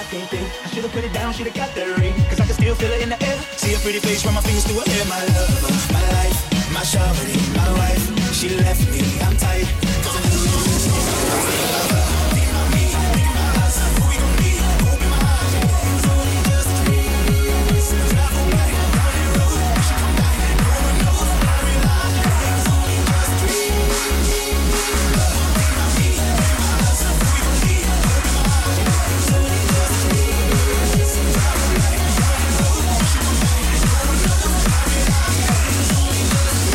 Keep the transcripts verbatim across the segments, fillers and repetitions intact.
Can't think, I should've put it down, should've got that ring. Cause I can still feel it in the air. See a pretty face, run my fingers through her hair. My love, my life, my shawty, my wife. She left me, I'm tight. Cause I knew you was thinking about me, thinking about us. Who we gon' be? Open my eyes, yeah. It was only just a dream. So travel back down that road. She come back, no one knows. I realize, yeah, it was only just a dream. Thinking about me, thinking about us. Who we gon' be? Open my eyes, yeah. It was only just a dream. So travel back down that road. She come back, no one knows. I realize, yeah, it was only just a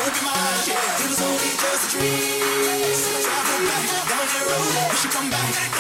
dream. So travel back down that road. We should come back.